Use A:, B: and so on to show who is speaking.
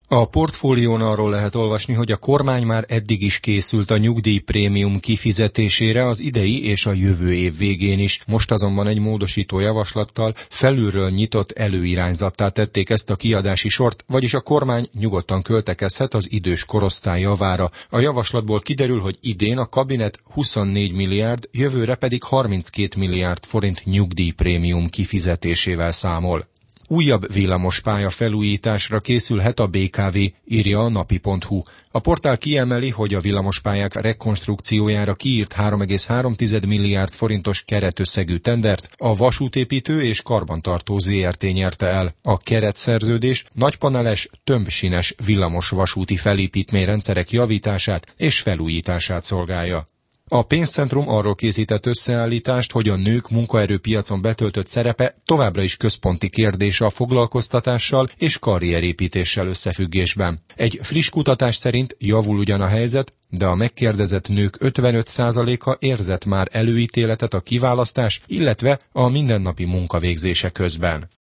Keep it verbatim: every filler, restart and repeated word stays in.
A: A portfólión arról lehet olvasni, hogy a kormány már eddig is készült a nyugdíjprémium kifizetésére az idei és a jövő év végén is. Most azonban egy módosító javaslattal felülről nyitott előirányzattá tették ezt a kiadási sort, vagyis a kormány nyugodtan költekezhet az idős korosztály javára. A javaslatból kiderül, hogy idén a kabinet huszonnégy milliárd, jövőre pedig harminckét milliárd forint nyugdíjprémium kifizetésével számol. Újabb villamospálya felújításra készülhet a bé ká vé, írja a napi pont hú. A portál kiemeli, hogy a villamospályák rekonstrukciójára kiírt három egész három milliárd forintos keretösszegű tendert a vasútépítő és karbantartó zé er té nyerte el. A keretszerződés nagypaneles, tömbsines villamos vasúti felépítményrendszerek javítását és felújítását szolgálja. A pénzcentrum arról készített összeállítást, hogy a nők munkaerőpiacon betöltött szerepe továbbra is központi kérdése a foglalkoztatással és karrierépítéssel összefüggésben. Egy friss kutatás szerint javul ugyan a helyzet, de a megkérdezett nők ötvenöt százaléka érzett már előítéletet a kiválasztás, illetve a mindennapi munkavégzése közben.